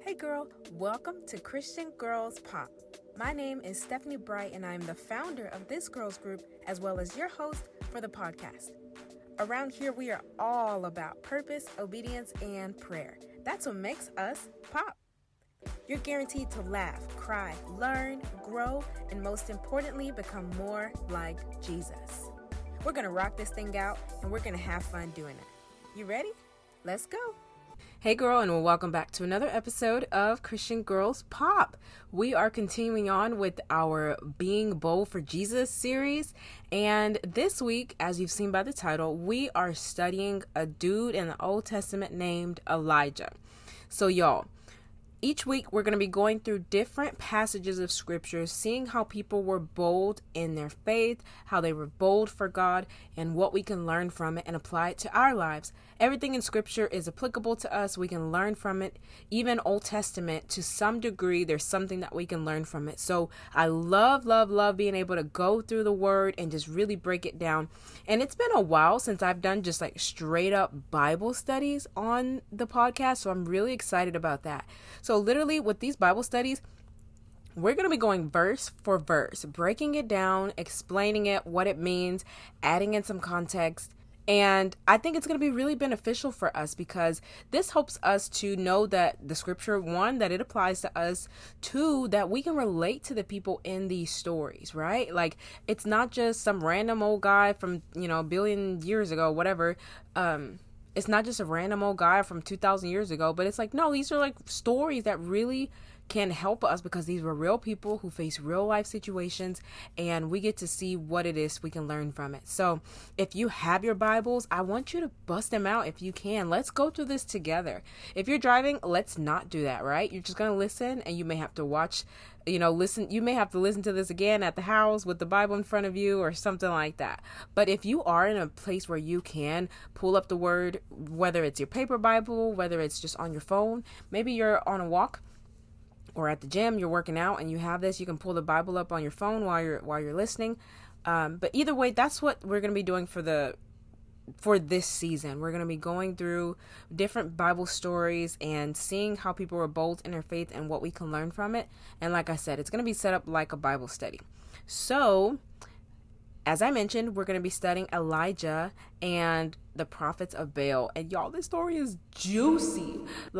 Hey girl, welcome to Christian Girls Pop. My name is Stephanie Bright and I'm the founder of this girls group as well as your host for the podcast. Around here we are all about purpose, obedience, and prayer. That's what makes us pop. You're guaranteed to laugh, cry, learn, grow, and most importantly, become more like Jesus. We're going to rock this thing out and we're going to have fun doing it. You ready? Let's go. Hey girl, and welcome back to another episode of Christian Girls Pop. We are continuing on with our Being Bold for Jesus series, and this week, as you've seen by the title, we are studying a dude in the Old Testament named Elijah. So y'all, each week we're going to be going through different passages of scripture, seeing how people were bold in their faith, how they were bold for God, and what we can learn from it and apply it to our lives. Everything in scripture is applicable to us. We can learn from it. Even Old Testament, to some degree, there's something that we can learn from it. So I love being able to go through the word and just really break it down. And it's been a while since I've done just like straight up Bible studies on the podcast. So I'm really excited about that. So literally with these Bible studies, we're going to be going verse for verse, breaking it down, explaining it, what it means, adding in some context. And I think it's going to be really beneficial for us because this helps us to know that the scripture, one, that it applies to us, two, that we can relate to the people in these stories, right? Like, it's not just some random old guy from, a billion years ago, whatever. It's not just a random old guy from 2,000 years ago, but it's like, no, these are like stories that really can help us because these were real people who face real life situations, and we get to see what it is we can learn from it. So if you have your Bibles, I want you to bust them out if you can. Let's go through this together. If you're driving, let's not do that, right? You're just going to listen, and you may have to watch, listen. You may have to listen to this again at the house with the Bible in front of you or something like that. But if you are in a place where you can pull up the word, whether it's your paper Bible, whether it's just on your phone, maybe you're on a walk, or at the gym, you're working out and you have this, you can pull the Bible up on your phone while you're listening. But either way, that's what we're going to be doing for this season. We're going to be going through different Bible stories and seeing how people were bold in their faith and what we can learn from it. And like I said, it's going to be set up like a Bible study. So, as I mentioned, we're going to be studying Elijah and the prophets of Baal. And y'all, this story is juicy.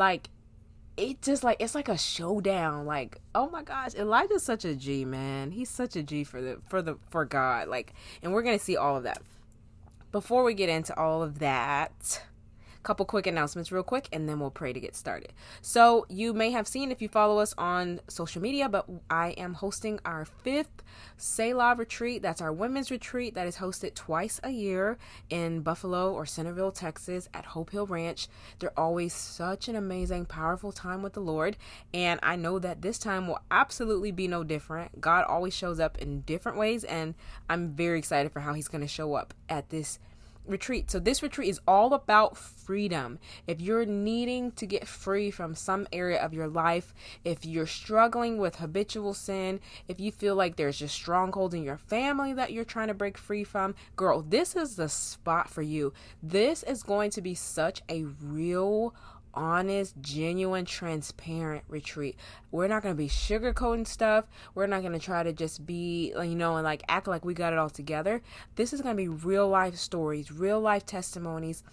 It's like a showdown. Like, oh my gosh, Elijah's such a G, man. He's such a G for God. And we're gonna see all of that. Before we get into all of that, couple quick announcements real quick, and then we'll pray to get started. So you may have seen if you follow us on social media, but I am hosting our 5th Selah retreat. That's our women's retreat that is hosted twice a year in Buffalo or Centerville, Texas at Hope Hill Ranch. They're always such an amazing, powerful time with the Lord. And I know that this time will absolutely be no different. God always shows up in different ways, and I'm very excited for how he's going to show up at this retreat. So this retreat is all about freedom. If you're needing to get free from some area of your life, if you're struggling with habitual sin, if you feel like there's just strongholds in your family that you're trying to break free from, girl, this is the spot for you. This is going to be such a real, honest, genuine, transparent retreat. We're not going to be sugarcoating stuff. We're not going to try to just be, and act like we got it all together. This is going to be real life stories, real life testimonies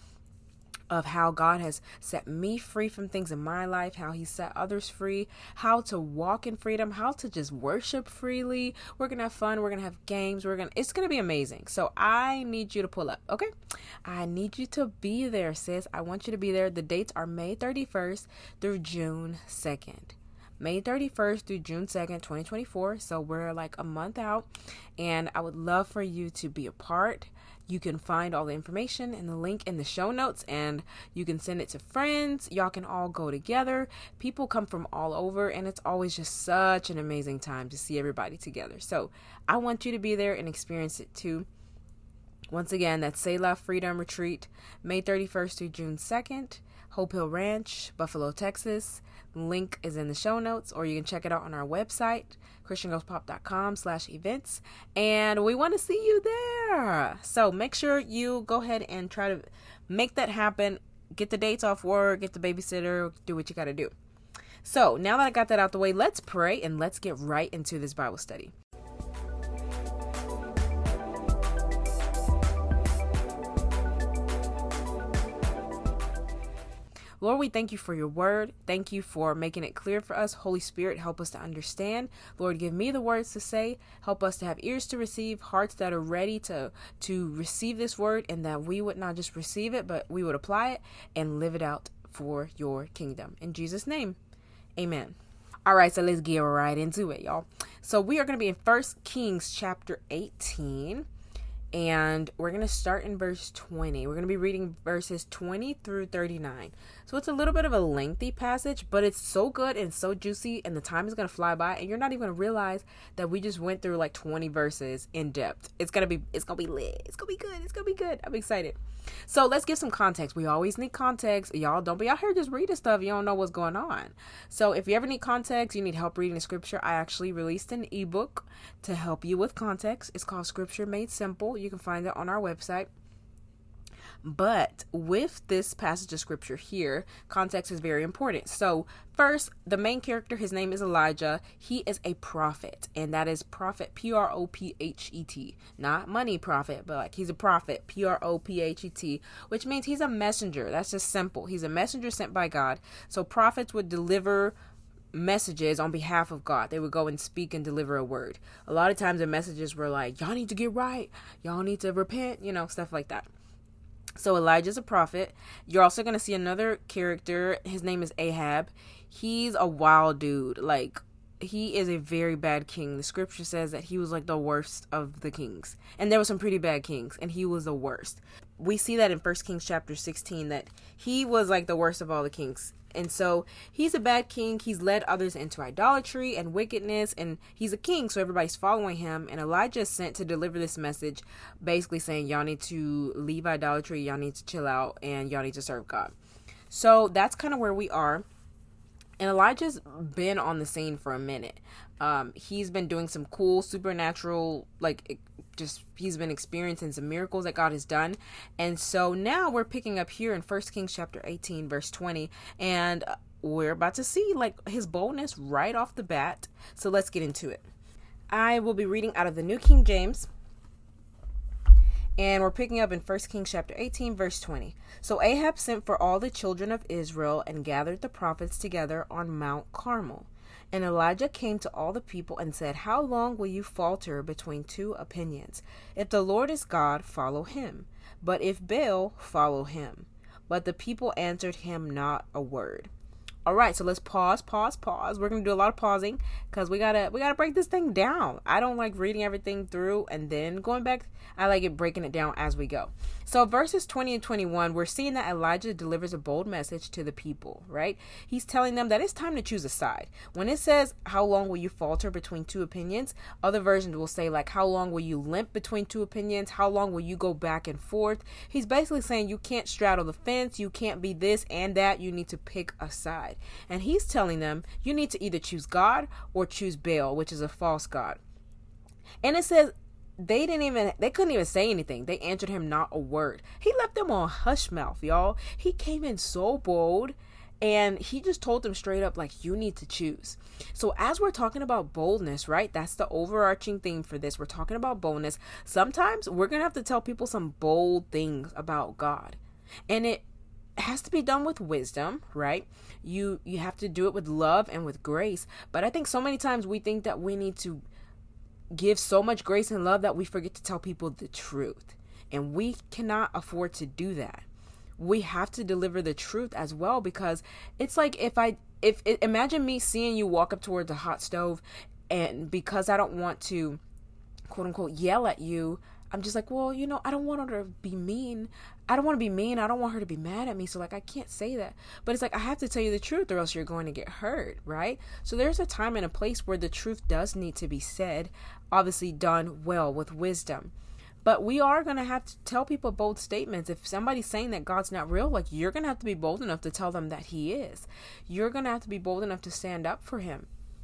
of how God has set me free from things in my life, how he set others free, how to walk in freedom, how to just worship freely. We're going to have fun. We're going to have games. It's going to be amazing. So I need you to pull up. Okay. I need you to be there, sis. I want you to be there. The dates are May 31st through June 2nd. May 31st through June 2nd, 2024. So we're like a month out, and I would love for you to be a part. You can find all the information and the link in the show notes, and you can send it to friends. Y'all can all go together. People come from all over, and it's always just such an amazing time to see everybody together. So I want you to be there and experience it too. Once again, that's Selah Freedom Retreat, May 31st through June 2nd, Hope Hill Ranch, Buffalo, Texas. Link is in the show notes, or you can check it out on our website, christiangirlspop.com/events, and we want to see you there. So make sure you go ahead and try to make that happen. Get the dates off work, get the babysitter, do what you got to do. So now that I got that out the way, let's pray and let's get right into this Bible study. Lord, we thank you for your word. Thank you for making it clear for us. Holy Spirit, help us to understand. Lord, give me the words to say. Help us to have ears to receive, hearts that are ready to receive this word, and that we would not just receive it, but we would apply it and live it out for your kingdom. In Jesus' name, amen. All right, so let's get right into it, y'all. So we are going to be in 1 Kings chapter 18. And we're going to start in verse 20. We're going to be reading verses 20 through 39. So it's a little bit of a lengthy passage, but it's so good and so juicy, and the time is going to fly by, and you're not even going to realize that we just went through like 20 verses in depth. It's going to be lit. It's going to be good. It's going to be good. I'm excited. So let's give some context. We always need context. Y'all don't be out here just reading stuff. You don't know what's going on. So if you ever need context, you need help reading the scripture, I actually released an ebook to help you with context. It's called Scripture Made Simple. You can find it on our website. But with this passage of scripture here, context is very important. So first, the main character, his name is Elijah. He is a prophet, and that is prophet, Prophet, not money prophet, but like he's a prophet, Prophet, which means he's a messenger. That's just simple. He's a messenger sent by God. So prophets would deliver messages on behalf of God. They would go and speak and deliver a word. A lot of times the messages were like, y'all need to get right. Y'all need to repent, stuff like that. So Elijah's a prophet. You're also going to see another character. His name is Ahab. He's a wild dude. Like, he is a very bad king. The scripture says that he was like the worst of the kings. And there were some pretty bad kings, and he was the worst. We see that in 1 Kings chapter 16, that he was like the worst of all the kings. And so he's a bad king. He's led others into idolatry and wickedness, and he's a king, so everybody's following him. And Elijah is sent to deliver this message, basically saying, y'all need to leave idolatry, y'all need to chill out, and y'all need to serve God. So that's kind of where we are. And Elijah's been on the scene for a minute. He's been doing some cool supernatural, he's been experiencing some miracles that God has done. And so now we're picking up here in 1 Kings chapter 18, verse 20. And we're about to see his boldness right off the bat. So let's get into it. I will be reading out of the New King James. And we're picking up in 1 Kings chapter 18, verse 20. So Ahab sent for all the children of Israel and gathered the prophets together on Mount Carmel. And Elijah came to all the people and said, how long will you falter between two opinions? If the Lord is God, follow him. But if Baal, follow him. But the people answered him not a word. All right, so let's pause. We're going to do a lot of pausing because we gotta break this thing down. I don't like reading everything through and then going back. I like it breaking it down as we go. So verses 20 and 21, we're seeing that Elijah delivers a bold message to the people, right? He's telling them that it's time to choose a side. When it says, how long will you falter between two opinions? Other versions will say, how long will you limp between two opinions? How long will you go back and forth? He's basically saying you can't straddle the fence. You can't be this and that. You need to pick a side. And he's telling them you need to either choose God or choose Baal, which is a false god. And it says they couldn't even say anything. They answered him not a word. He left them on hush mouth, y'all. He came in so bold, and he just told them straight up, you need to choose. So as we're talking about boldness, right? That's the overarching theme for this. We're talking about boldness. Sometimes we're going to have to tell people some bold things about God. And it has to be done with wisdom, right? You have to do it with love and with grace. But I think so many times we think that we need to give so much grace and love that we forget to tell people the truth. And we cannot afford to do that. We have to deliver the truth as well, because it's like if imagine me seeing you walk up towards a hot stove, and because I don't want to quote unquote yell at you, I'm just like, well, I don't want her to be mean. I don't want to be mean. I don't want her to be mad at me. So I can't say that. But it's I have to tell you the truth or else you're going to get hurt, right? So there's a time and a place where the truth does need to be said, obviously done well with wisdom. But we are going to have to tell people bold statements. If somebody's saying that God's not real, you're going to have to be bold enough to tell them that he is. You're going to have to be bold enough to stand up for him,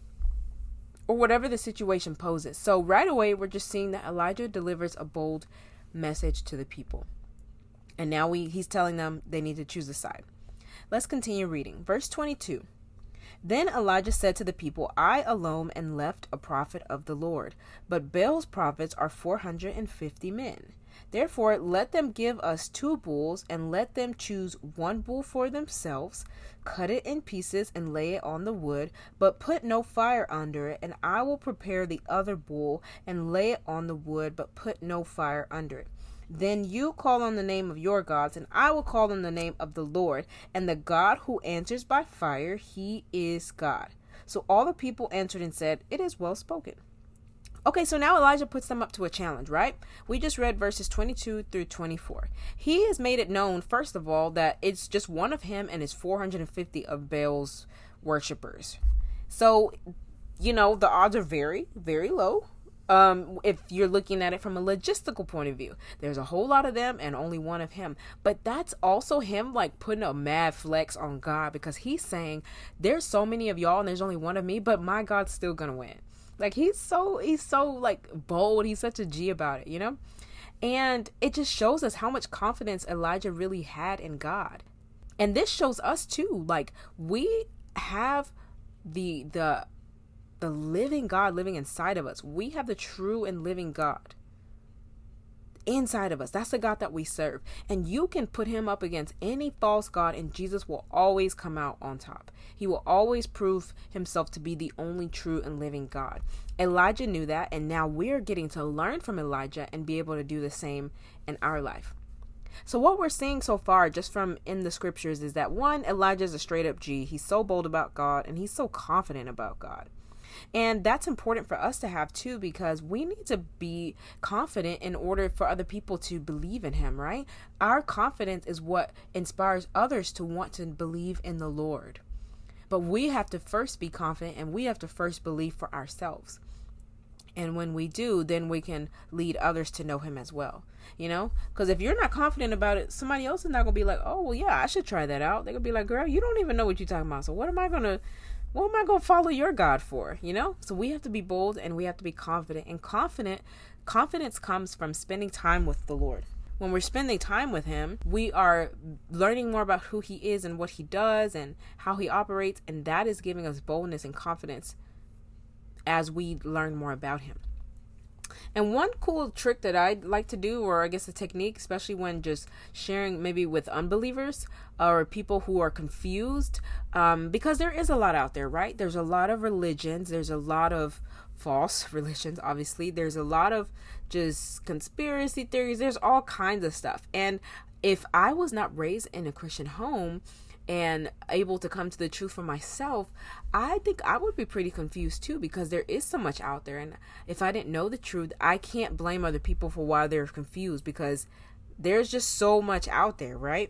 or whatever the situation poses. So right away, we're just seeing that Elijah delivers a bold message to the people. And now he's telling them they need to choose a side. Let's continue reading. Verse 22. Then Elijah said to the people, I alone am left a prophet of the Lord, but Baal's prophets are 450 men. Therefore, let them give us 2 bulls, and let them choose 1 bull for themselves, cut it in pieces, and lay it on the wood, but put no fire under it. And I will prepare the other bull, and lay it on the wood, but put no fire under it. Then you call on the name of your gods, and I will call on the name of the Lord. And the God who answers by fire, he is God. So all the people answered and said, It is well spoken. Okay, so now Elijah puts them up to a challenge, right? We just read verses 22 through 24. He has made it known, first of all, that it's just one of him and his 450 of Baal's worshipers. So, the odds are very, very low. If you're looking at it from a logistical point of view, there's a whole lot of them and only one of him. But that's also him like putting a mad flex on God, because he's saying there's so many of y'all and there's only one of me, but my God's still gonna win. Like he's so like bold. He's such a G about it, and it just shows us how much confidence Elijah really had in God. And this shows us too, like we have the living God living inside of us. We have the true and living God inside of us. That's the God that we serve. And you can put him up against any false god, and Jesus will always come out on top. He will always prove himself to be the only true and living God. Elijah knew that, and now we're getting to learn from Elijah and be able to do the same in our life. So what we're seeing so far just from in the scriptures is that, one, Elijah is a straight up G. He's so bold about God, and he's so confident about God. And that's important for us to have too, because we need to be confident in order for other people to believe in him, right? Our confidence is what inspires others to want to believe in the Lord. But we have to first be confident, and we have to first believe for ourselves. And when we do, then we can lead others to know him as well, because if you're not confident about it, somebody else is not going to be like, oh, well, yeah, I should try that out. They're going to be like, girl, you don't even know what you're talking about. So what am I going to follow your God for? So we have to be bold and we have to be confident. And confidence comes from spending time with the Lord. When we're spending time with him, we are learning more about who he is and what he does and how he operates. And that is giving us boldness and confidence as we learn more about him. And one cool trick that I like to do, or I guess a technique, especially when just sharing maybe with unbelievers or people who are confused, because there is a lot out there, right? There's a lot of religions. There's a lot of false religions, obviously. There's a lot of just conspiracy theories. There's all kinds of stuff. And if I was not raised in a Christian home and able to come to the truth for myself, I think I would be pretty confused too, because there is so much out there. And if I didn't know the truth, I can't blame other people for why they're confused, because there's just so much out there, right?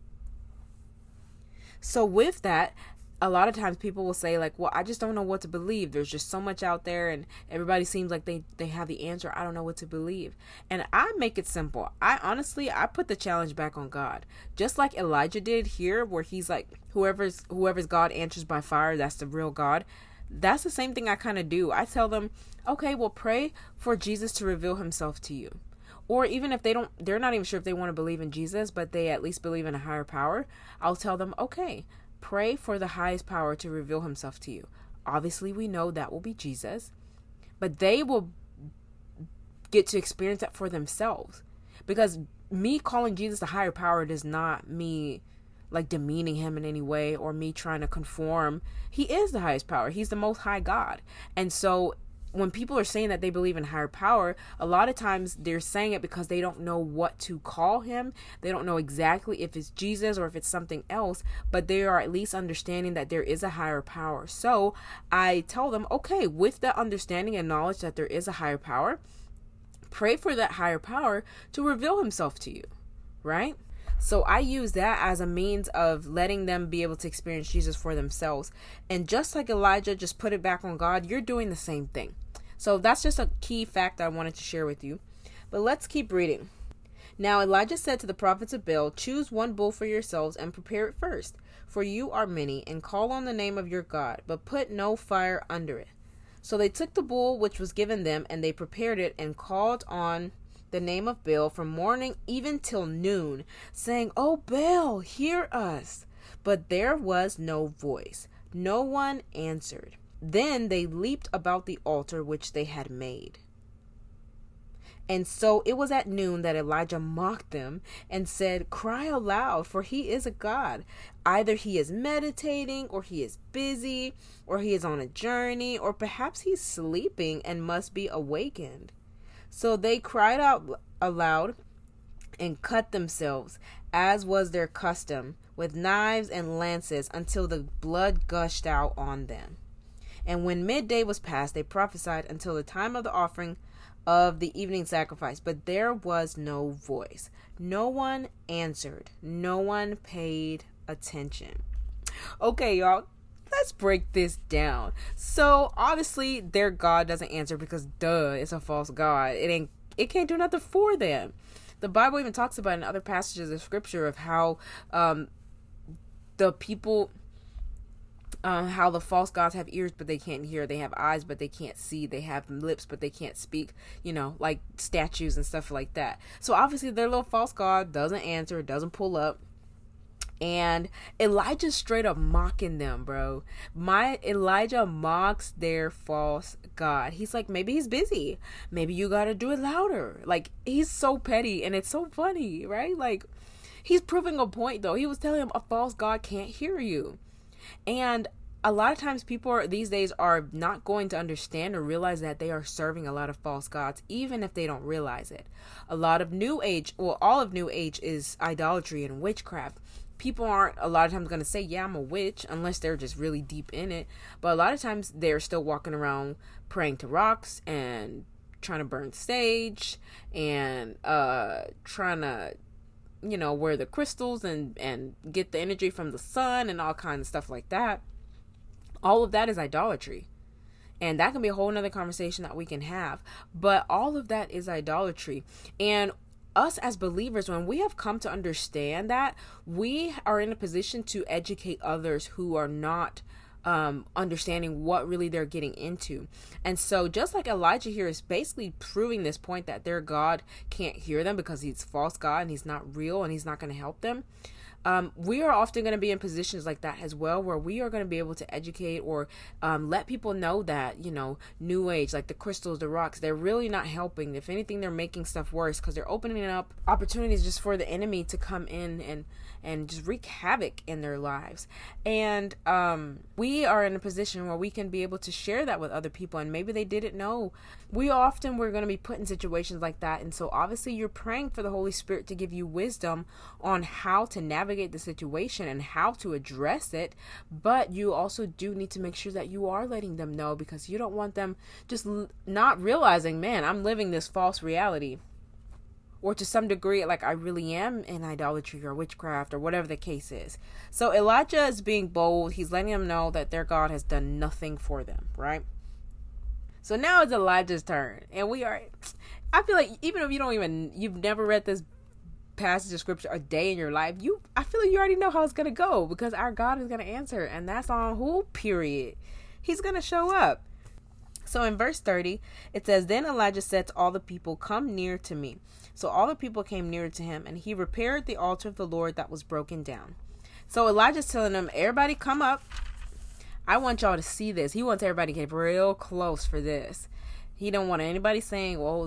So with that, a lot of times people will say like, well, I just don't know what to believe. There's just so much out there and everybody seems like they have the answer. I don't know what to believe. And I make it simple. I put the challenge back on God. Just like Elijah did here, where he's like, whoever's God answers by fire, that's the real God. That's the same thing I kind of do. I tell them, okay, well, pray for Jesus to reveal himself to you. Or even if they're not even sure if they want to believe in Jesus, but they at least believe in a higher power, I'll tell them, okay, pray for the highest power to reveal himself to you. Obviously, we know that will be Jesus, but they will get to experience that for themselves. Because me calling Jesus the higher power does not me like demeaning him in any way or me trying to conform. He is the highest power. He's the most high God. And so when people are saying that they believe in higher power, a lot of times they're saying it because they don't know what to call him. They don't know exactly if it's Jesus or if it's something else, but they are at least understanding that there is a higher power. So I tell them, okay, with that understanding and knowledge that there is a higher power, pray for that higher power to reveal himself to you, right? So I use that as a means of letting them be able to experience Jesus for themselves. And just like Elijah just put it back on God, you're doing the same thing. So that's just a key fact I wanted to share with you. But let's keep reading. Now Elijah said to the prophets of Baal, choose one bull for yourselves and prepare it first, for you are many, and call on the name of your God, but put no fire under it. So they took the bull which was given them, and they prepared it and called on the name of Baal from morning even till noon, saying, O Baal, hear us. But there was no voice, No one answered. Then they leaped about the altar which they had made. And so it was at noon that Elijah mocked them and said, "Cry aloud, for he is a god. Either he is meditating, or he is busy, or he is on a journey, or perhaps he's sleeping and must be awakened." So they cried out aloud and cut themselves, as was their custom, with knives and lances, until the blood gushed out on them. And when midday was past, they prophesied until the time of the offering of the evening sacrifice. But there was no voice. No one answered. No one paid attention. Okay, y'all, let's break this down. So obviously their God doesn't answer because it's a false God. It can't do nothing for them. The Bible even talks about in other passages of scripture of how the people, how the false gods have ears but they can't hear, they have eyes but they can't see, they have lips but they can't speak, like statues and stuff like that. So obviously their little false god doesn't answer, doesn't pull up. And Elijah's straight up mocking them, bro. Elijah mocks their false god. He's like, maybe he's busy. Maybe you gotta do it louder. Like, he's so petty and it's so funny, right? Like, he's proving a point though. He was telling him a false god can't hear you. And a lot of times people these days are not going to understand or realize that they are serving a lot of false gods, even if they don't realize it. A lot of New Age, all of New Age is idolatry and witchcraft. People aren't a lot of times going to say, yeah, I'm a witch, unless they're just really deep in it. But a lot of times they're still walking around praying to rocks and trying to burn sage and trying to wear the crystals and get the energy from the sun and all kinds of stuff like that. All of that is idolatry. And that can be a whole nother conversation that we can have. But all of that is idolatry. And us as believers, when we have come to understand that, we are in a position to educate others who are not understanding what really they're getting into. And so just like Elijah here is basically proving this point that their God can't hear them because he's false God and he's not real and he's not going to help them. We are often going to be in positions like that as well, where we are going to be able to educate or let people know that, New Age, like the crystals, the rocks, they're really not helping. If anything, they're making stuff worse because they're opening up opportunities just for the enemy to come in and just wreak havoc in their lives. And we are in a position where we can be able to share that with other people, and maybe they didn't know. We're going to be put in situations like that. And so obviously you're praying for the Holy Spirit to give you wisdom on how to navigate the situation and how to address it. But you also do need to make sure that you are letting them know, because you don't want them just not realizing, man, I'm living this false reality. Or to some degree, like, I really am in idolatry or witchcraft or whatever the case is. So Elijah is being bold. He's letting them know that their God has done nothing for them, right? So now it's Elijah's turn. And I feel like even if you've never read this passage of scripture a day in your life, I feel like you already know how it's going to go, because our God is going to answer. And that's on who, period. He's going to show up. So in verse 30, it says, "Then Elijah said to all the people, 'Come near to me.' So all the people came near to him, and he repaired the altar of the Lord that was broken down." So Elijah's telling them, everybody come up. I want y'all to see this. He wants everybody to get real close for this. He don't want anybody saying, well,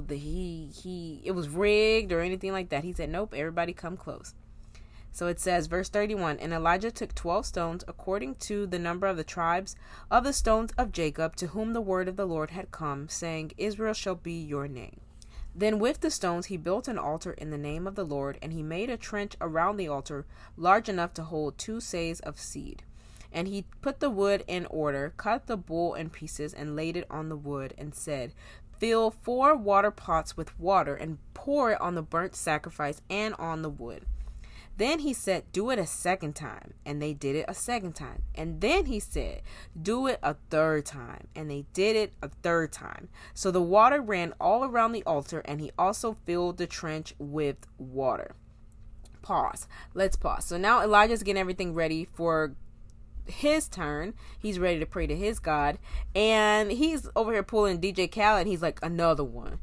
it was rigged or anything like that. He said, nope, everybody come close. So it says, verse 31, "And Elijah took 12 stones according to the number of the tribes of the stones of Jacob, to whom the word of the Lord had come, saying, Israel shall be your name. Then with the stones he built an altar in the name of the Lord, and he made a trench around the altar large enough to hold 2 seahs of seed. And he put the wood in order, cut the bull in pieces, and laid it on the wood, and said, Fill 4 water pots with water, and pour it on the burnt sacrifice and on the wood. Then he said, Do it a second time. And they did it a second time. And then he said, Do it a third time. And they did it a third time. So the water ran all around the altar, and he also filled the trench with water." Pause. Let's pause. So now Elijah's getting everything ready for his turn. He's ready to pray to his God, and he's over here pulling DJ Khaled. He's like, another one.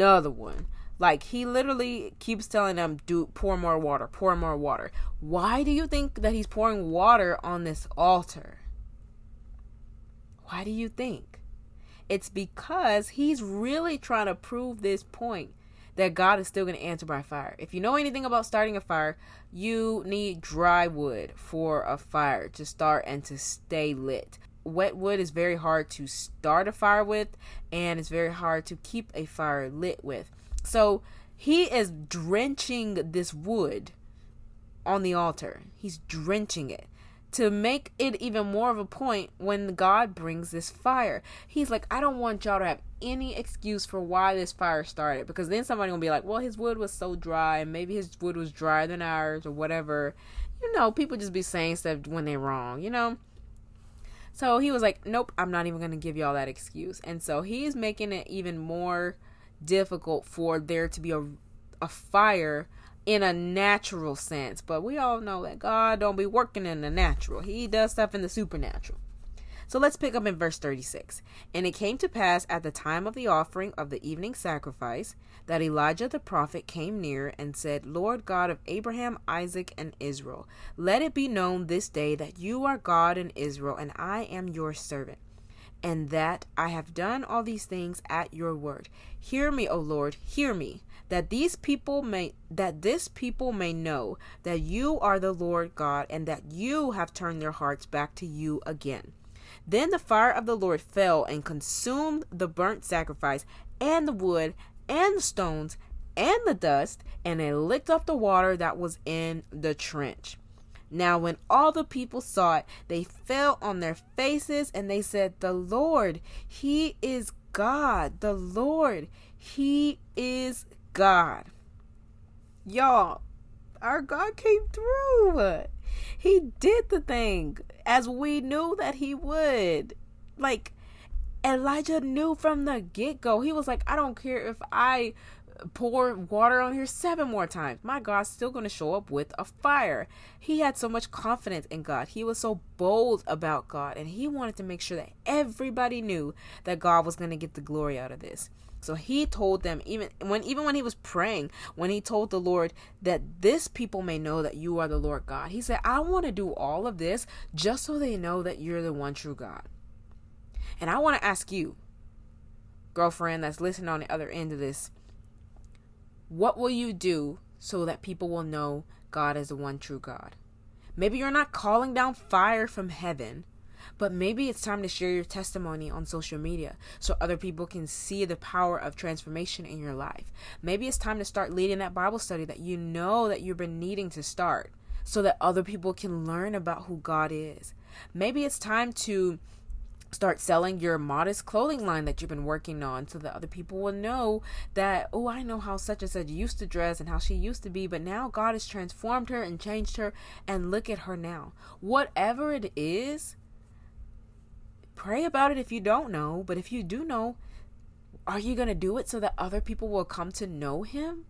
Like, he literally keeps telling them, pour more water. Why do you think that he's pouring water on this altar? Why do you think? It's because he's really trying to prove this point that God is still going to answer by fire. If you know anything about starting a fire, you need dry wood for a fire to start and to stay lit. Wet wood is very hard to start a fire with, and it's very hard to keep a fire lit with. So he is drenching this wood on the altar. He's drenching it to make it even more of a point when God brings this fire. He's like, I don't want y'all to have any excuse for why this fire started, because then somebody will be like, well, his wood was so dry, and maybe his wood was drier than ours or whatever. People just be saying stuff when they're wrong. So he was like, nope, I'm not even going to give y'all that excuse. And so he's making it even more difficult for there to be a fire in a natural sense. But we all know that God don't be working in the natural. He does stuff in the supernatural. So let's pick up in verse 36. And it came to pass at the time of the offering of the evening sacrifice that Elijah the prophet came near and said, Lord God of Abraham, Isaac, and Israel, let it be known this day that you are God in Israel, and I am your servant, and that I have done all these things at your word. Hear me, O Lord, hear me, that this people may know that you are the Lord God, and that you have turned their hearts back to you again. Then the fire of the Lord fell and consumed the burnt sacrifice, and the wood, and the stones, and the dust, and it licked up the water that was in the trench. Now when all the people saw it, they fell on their faces, and they said, the Lord, he is God. The Lord, he is God. Y'all, our God came through. He did the thing as we knew that he would. Like, Elijah knew from the get-go. He was like, I don't care if I pour water on here 7 more times. My God's still going to show up with a fire. He had so much confidence in God. He was so bold about God, and he wanted to make sure that everybody knew that God was going to get the glory out of this. So he told them, even when he was praying, when he told the Lord that this people may know that you are the Lord God, he said, I want to do all of this just so they know that you're the one true God. And I want to ask you, girlfriend that's listening on the other end of this, what will you do so that people will know God is the one true God? Maybe you're not calling down fire from heaven, but maybe it's time to share your testimony on social media so other people can see the power of transformation in your life. Maybe it's time to start leading that Bible study that you know that you've been needing to start so that other people can learn about who God is. Maybe it's time to start selling your modest clothing line that you've been working on so that other people will know that, oh, I know how such and such used to dress and how she used to be, but now God has transformed her and changed her, and look at her now. Whatever it is, pray about it if you don't know, but if you do know, are you going to do it so that other people will come to know him?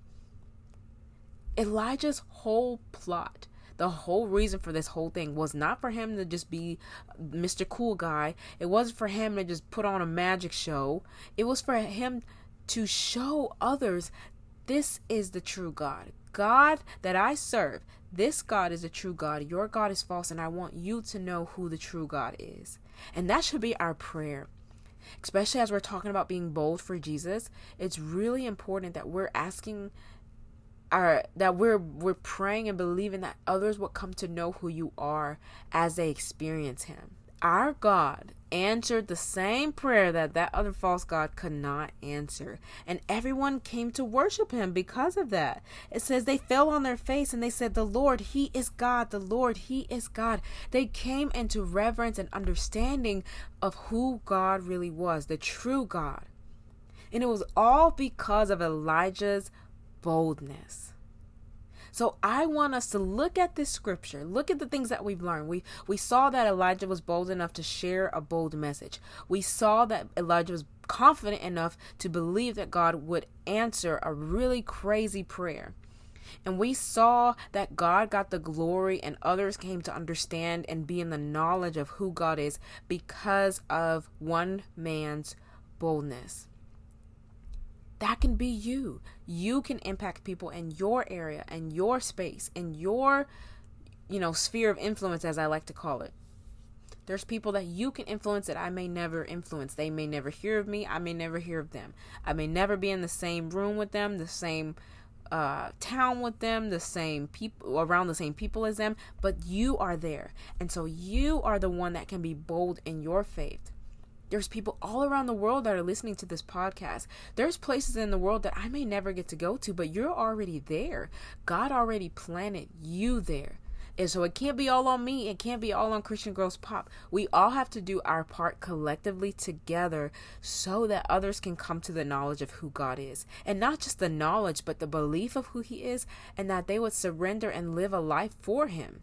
Elijah's whole plot, the whole reason for this whole thing was not for him to just be Mr. Cool Guy. It wasn't for him to just put on a magic show. It was for him to show others, this is the true God. God that I serve, this God is the true God. Your God is false, and I want you to know who the true God is. And that should be our prayer. Especially as we're talking about being bold for Jesus, it's really important that we're asking that we're praying and believing that others will come to know who you are as they experience him. Our God answered the same prayer that other false god could not answer, and everyone came to worship him because of that. It says they fell on their face and they said, the Lord, he is God. The Lord, he is God. They came into reverence and understanding of who God really was, the true God. And it was all because of Elijah's boldness. So I want us to look at this scripture, look at the things that we've learned. We saw that Elijah was bold enough to share a bold message. We saw that Elijah was confident enough to believe that God would answer a really crazy prayer. And we saw that God got the glory and others came to understand and be in the knowledge of who God is because of one man's boldness. That can be you. You can impact people in your area, in your space, in your, sphere of influence, as I like to call it, There's people that you can influence that I may never influence. They may never hear of me. I may never hear of them. I may never be in the same room with them, the same town with them, the same people, around the same people as them, but you are there. And so you are the one that can be bold in your faith. There's people all around the world that are listening to this podcast. There's places in the world that I may never get to go to, but you're already there. God already planted you there. And so it can't be all on me. It can't be all on Christian Girls Pop. We all have to do our part collectively together so that others can come to the knowledge of who God is. And not just the knowledge, but the belief of who he is, and that they would surrender and live a life for him.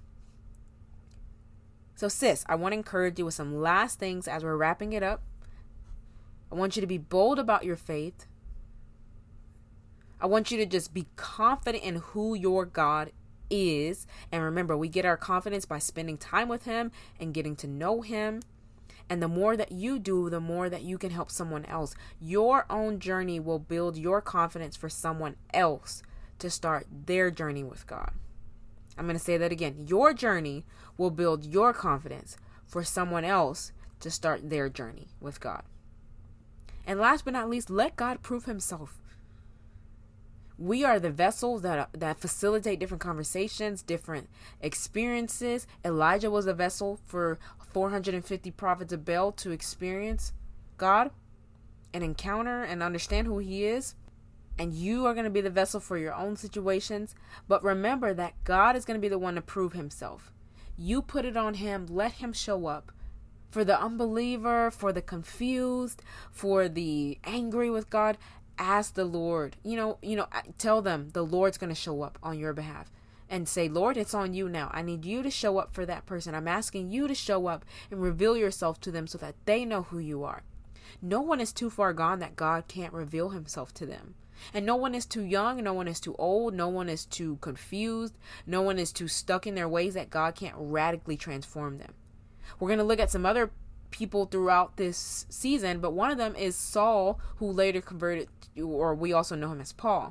So sis, I want to encourage you with some last things as we're wrapping it up. I want you to be bold about your faith. I want you to just be confident in who your God is. And remember, we get our confidence by spending time with him and getting to know him. And the more that you do, the more that you can help someone else. Your own journey will build your confidence for someone else to start their journey with God. I'm going to say that again. Your journey will build your confidence for someone else to start their journey with God. And last but not least, let God prove himself. We are the vessels that facilitate different conversations, different experiences. Elijah was a vessel for 450 prophets of Baal to experience God and encounter and understand who he is. And you are going to be the vessel for your own situations. But remember that God is going to be the one to prove himself. You put it on him. Let him show up. For the unbeliever, for the confused, for the angry with God, ask the Lord. Tell them the Lord's going to show up on your behalf. And say, Lord, it's on you now. I need you to show up for that person. I'm asking you to show up and reveal yourself to them so that they know who you are. No one is too far gone that God can't reveal himself to them. And no one is too young, no one is too old, no one is too confused, no one is too stuck in their ways that God can't radically transform them. We're going to look at some other people throughout this season, but one of them is Saul, who later converted, or we also know him as Paul.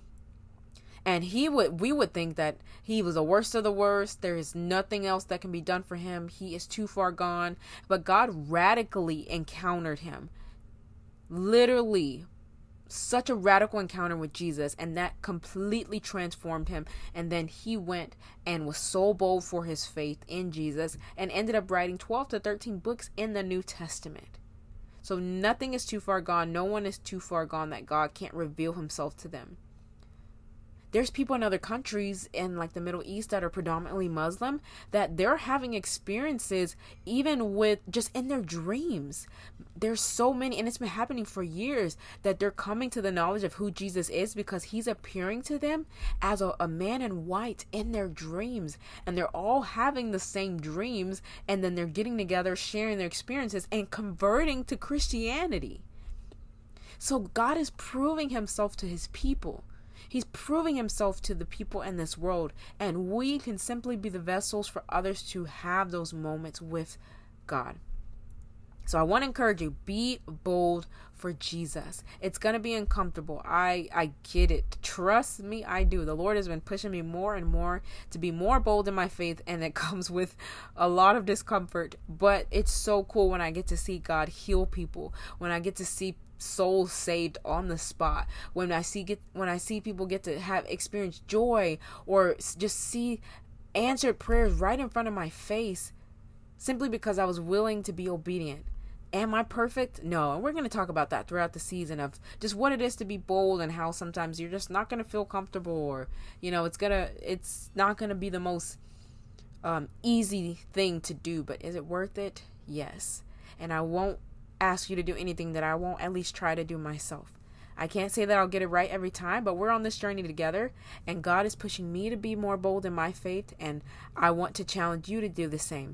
And we would think that he was the worst of the worst. There is nothing else that can be done for him. He is too far gone. But God radically encountered him. Literally, such a radical encounter with Jesus, and that completely transformed him. And then he went and was so bold for his faith in Jesus and ended up writing 12 to 13 books in the New Testament. So nothing is too far gone. No one is too far gone that God can't reveal himself to them. There's people in other countries in like the Middle East that are predominantly Muslim that they're having experiences even with just in their dreams. There's so many, and it's been happening for years, that they're coming to the knowledge of who Jesus is because he's appearing to them as a man in white in their dreams. And they're all having the same dreams, and then they're getting together, sharing their experiences and converting to Christianity. So God is proving himself to his people. He's proving himself to the people in this world, and we can simply be the vessels for others to have those moments with God. So I want to encourage you, be bold for Jesus. It's going to be uncomfortable. I get it. Trust me, I do. The Lord has been pushing me more and more to be more bold in my faith, and it comes with a lot of discomfort. But it's so cool when I get to see God heal people, when I get to see souls saved on the spot, when I see people get to have experience joy, or just see answered prayers right in front of my face, simply because I was willing to be obedient. Am I perfect? No. And we're going to talk about that throughout the season, of just what it is to be bold and how sometimes you're just not going to feel comfortable, or it's not going to be the most easy thing to do, but is it worth it? Yes. And I won't ask you to do anything that I won't at least try to do myself. I can't say that I'll get it right every time, but we're on this journey together, and God is pushing me to be more bold in my faith, and I want to challenge you to do the same.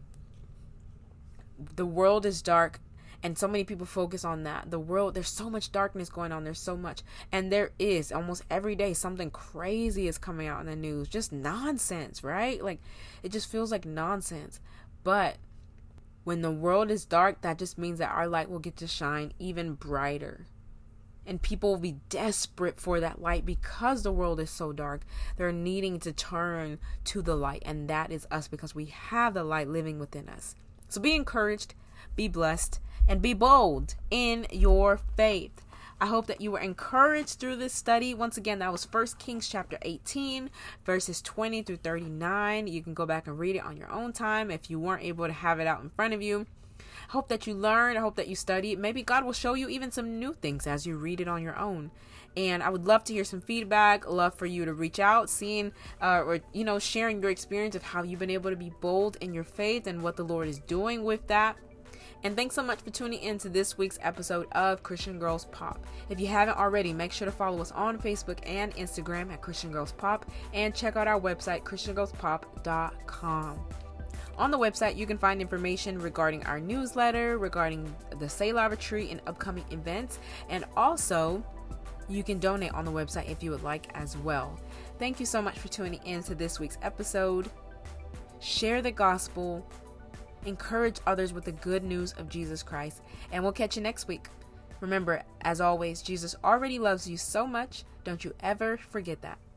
The world is dark, and so many people focus on that. The world, there's so much darkness going on. There's so much, and there is almost every day something crazy is coming out in the news. Just nonsense, right? Like, it just feels like nonsense. But when the world is dark, that just means that our light will get to shine even brighter. And people will be desperate for that light because the world is so dark. They're needing to turn to the light. And that is us, because we have the light living within us. So be encouraged, be blessed, and be bold in your faith. I hope that you were encouraged through this study. Once again, that was 1 Kings chapter 18, verses 20 through 39. You can go back and read it on your own time if you weren't able to have it out in front of you. I hope that you learned. I hope that you studied. Maybe God will show you even some new things as you read it on your own. And I would love to hear some feedback. Love for you to reach out, sharing your experience of how you've been able to be bold in your faith and what the Lord is doing with that. And thanks so much for tuning in to this week's episode of Christian Girls Pop. If you haven't already, make sure to follow us on Facebook and Instagram at Christian Girls Pop, and check out our website, christiangirlspop.com. On the website, you can find information regarding our newsletter, regarding the Selah Retreat and upcoming events, and also you can donate on the website if you would like as well. Thank you so much for tuning in to this week's episode. Share the gospel. Encourage others with the good news of Jesus Christ, and we'll catch you next week. Remember, as always, Jesus already loves you so much. Don't you ever forget that.